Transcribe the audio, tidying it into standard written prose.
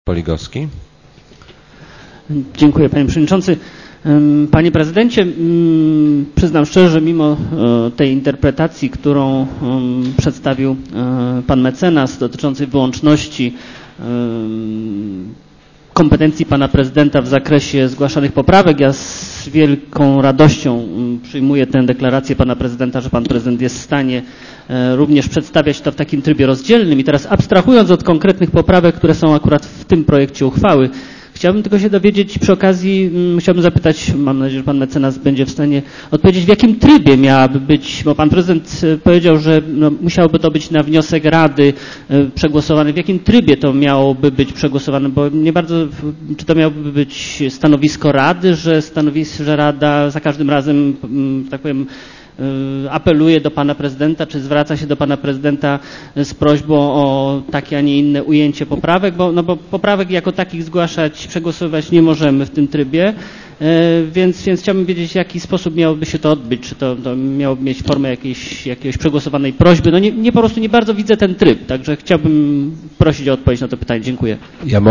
Poligowski. Dziękuję, panie przewodniczący. Panie prezydencie, przyznam szczerze, że mimo tej interpretacji, którą przedstawił pan mecenas dotyczącej wyłączności kompetencji pana prezydenta w zakresie zgłaszanych poprawek, ja z wielką radością przyjmuję tę deklarację pana prezydenta, że pan prezydent jest w stanie również przedstawiać to w takim trybie rozdzielnym. I teraz abstrahując od konkretnych poprawek, które są akurat w tym projekcie uchwały, chciałbym tylko się dowiedzieć przy okazji, chciałbym zapytać, mam nadzieję, że pan mecenas będzie w stanie odpowiedzieć, w jakim trybie miałaby być, bo pan prezydent powiedział, że musiałoby to być na wniosek Rady przegłosowane. W jakim trybie to miałoby być przegłosowane, bo nie bardzo, czy to miałoby być stanowisko Rady, że Rada za każdym razem, tak powiem, apeluje do pana prezydenta, czy zwraca się do pana prezydenta z prośbą o takie, a nie inne ujęcie poprawek, bo poprawek jako takich zgłaszać, przegłosowywać nie możemy w tym trybie, więc chciałbym wiedzieć, w jaki sposób miałoby się to odbyć, czy to miałoby mieć formę jakiejś przegłosowanej prośby. No po prostu nie bardzo widzę ten tryb, także chciałbym prosić o odpowiedź na to pytanie. Dziękuję.